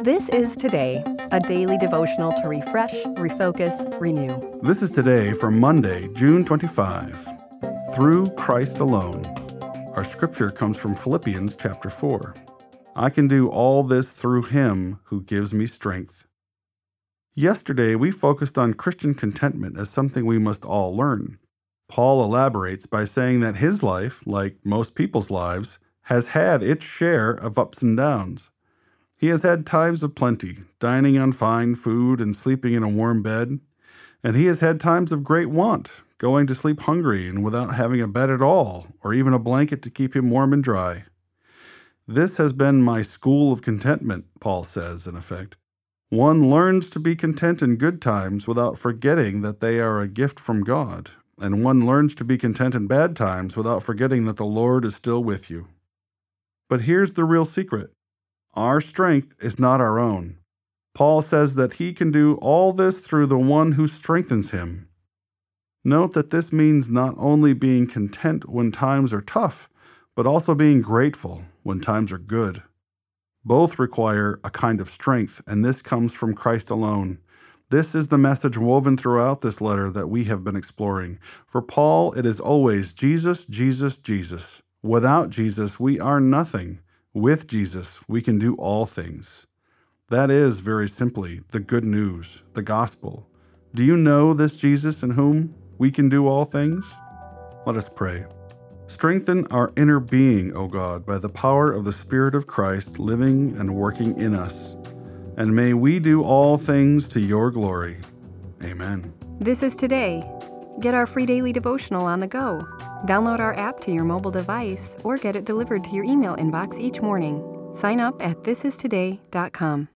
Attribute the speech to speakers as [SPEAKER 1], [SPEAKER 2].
[SPEAKER 1] This is Today, a daily devotional to refresh, refocus, renew.
[SPEAKER 2] This is Today for Monday, June 25. Through Christ alone. Our scripture comes from Philippians chapter 4. I can do all this through Him who gives me strength. Yesterday, we focused on Christian contentment as something we must all learn. Paul elaborates by saying that his life, like most people's lives, has had its share of ups and downs. He has had times of plenty, dining on fine food and sleeping in a warm bed. And he has had times of great want, going to sleep hungry and without having a bed at all, or even a blanket to keep him warm and dry. This has been my school of contentment, Paul says, in effect. One learns to be content in good times without forgetting that they are a gift from God, and one learns to be content in bad times without forgetting that the Lord is still with you. But here's the real secret. Our strength is not our own. Paul says that he can do all this through the one who strengthens him. Note that this means not only being content when times are tough, but also being grateful when times are good. Both require a kind of strength, and this comes from Christ alone. This is the message woven throughout this letter that we have been exploring. For Paul, it is always Jesus, Jesus, Jesus. Without Jesus, we are nothing. With Jesus, we can do all things. That is, very simply, the good news, the gospel. Do you know this Jesus in whom we can do all things? Let us pray. Strengthen our inner being, O God, by the power of the Spirit of Christ living and working in us. And may we do all things to your glory. Amen.
[SPEAKER 1] This is Today. Get our free daily devotional on the go. Download our app to your mobile device or get it delivered to your email inbox each morning. Sign up at thisistoday.com.